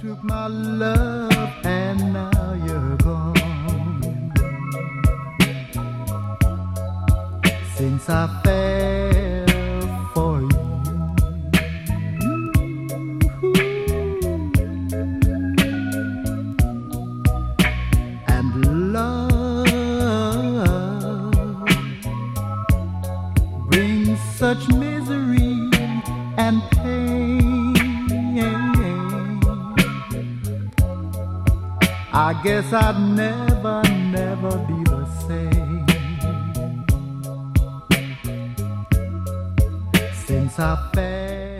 took my love and now you're gone. Since I fell for you, and love brings such misery and pain. I guess I'd never, never be the same since I fell.